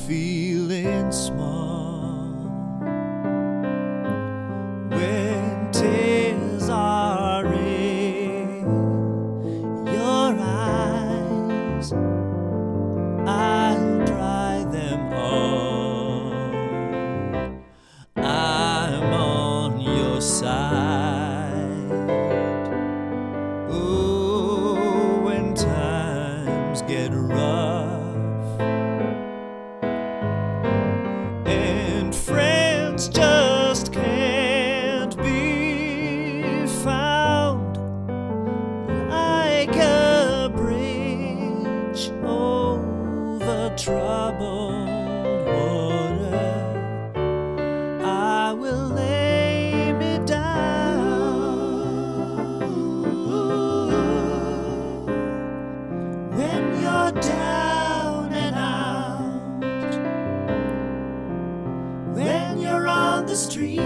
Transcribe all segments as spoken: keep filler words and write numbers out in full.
feeling small, when tears are in your eyes, I'll dry them all. I'm on your side. Oh, when times get rough and friends just can't be found, like a bridge over troubled water, I will lay me down. When you're down and out, when you're on the street,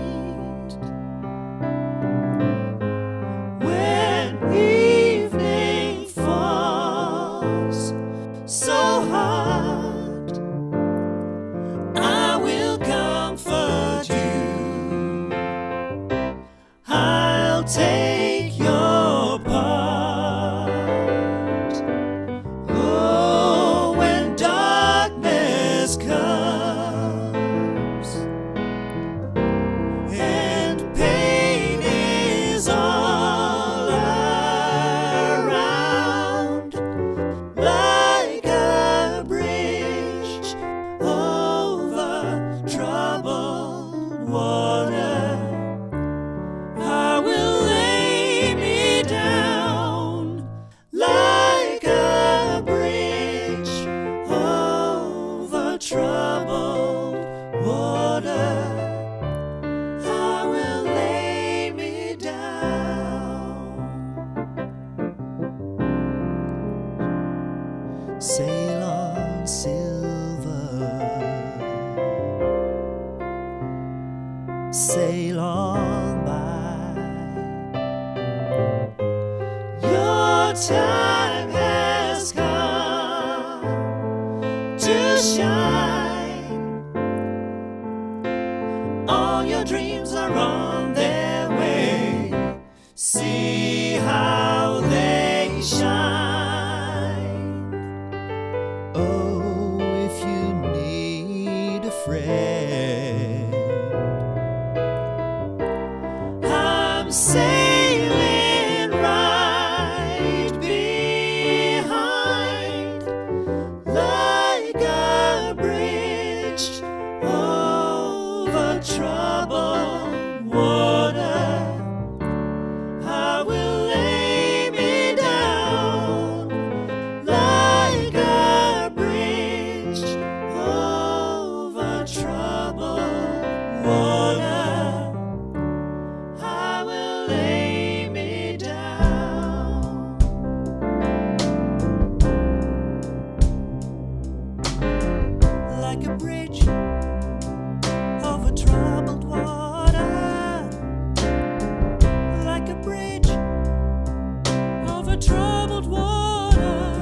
when evening falls so hard, I will comfort you. I'll take your part. Oh, when darkness comes and pain is all around, like a bridge over troubled water, I will lay me down. Like a bridge over troubled water, I will lay me down. Sail on, silver, sail on by. Your time has come to shine. All your dreams are on their way. See how they shine. Oh, if you need a friend, I'm sailing right behind, like a bridge over troubled water, I will lay me down. Like a bridge over troubled water, I will lay me down. Like a bridge over troubled water, like a bridge over troubled water,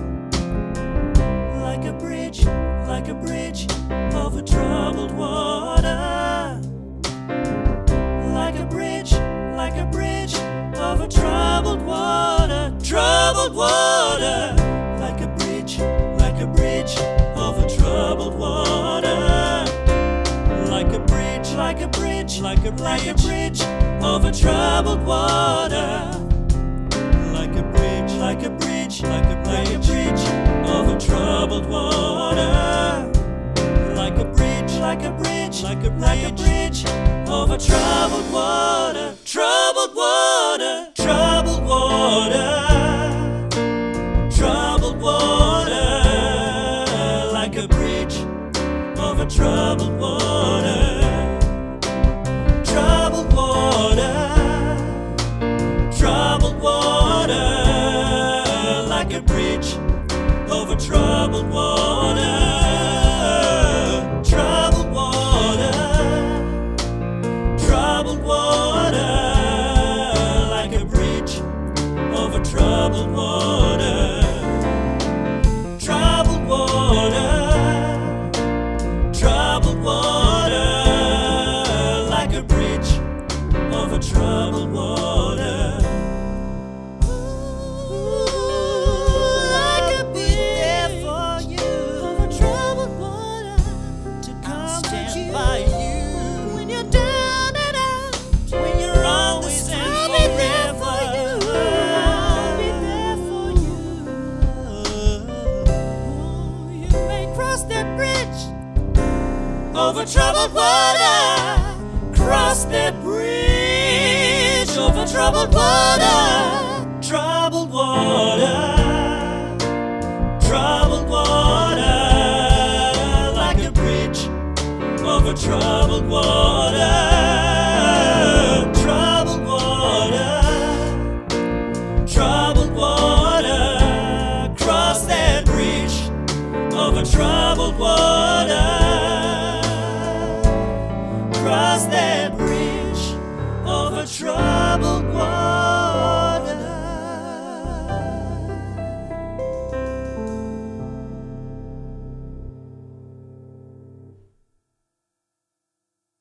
like a bridge, like a bridge over troubled water, like a bridge, like a bridge over troubled water, troubled water, like a bridge, like a bridge over troubled water, like a bridge, like a bridge, like a like a bridge over troubled water, like a bridge, like a bridge, like a like a bridge over troubled water, like a bridge, like a bridge, like a like a bridge over troubled water, troubled water, troubled water, troubled water, like a bridge over troubled water, troubled water, troubled water, like a bridge over troubled water, troubled water, troubled water, like a bridge over troubled water, troubled water, over troubled water. Cross that bridge over troubled water. Troubled water. Troubled water. Like a bridge over troubled water. Troubled water. Troubled water. Cross that bridge over troubled water. Cross that bridge over troubled water.